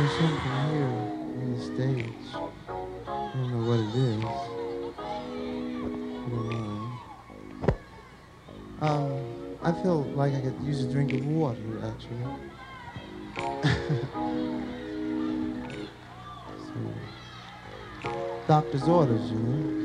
There's something here on the stage. I don't know what it is. I don't know. I feel like I could use a drink of water, actually. So, doctor's orders, you know.